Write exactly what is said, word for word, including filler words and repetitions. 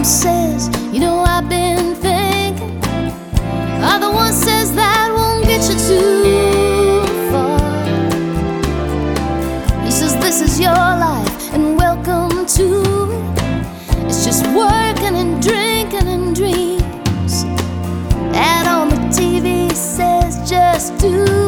mom says, you know I've been thinking, other one says that won't get you too far. He says this is your life and welcome to it. It's just working and drinking and dreams. And on the T V says just do